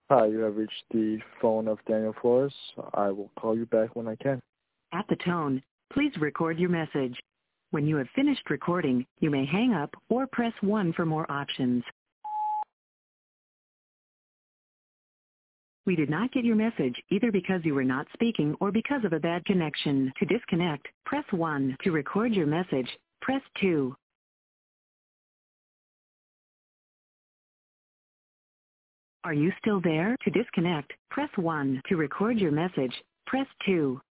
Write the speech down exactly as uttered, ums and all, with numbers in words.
Hi, you have reached the phone of Daniel Flores. I will call you back when I can. At the tone, please record your message. When you have finished recording, you may hang up or press one for more options. We did not get your message either because you were not speaking or because of a bad connection. To disconnect, press one. To record your message, press two. Are you still there? To disconnect, press one. To record your message, press two.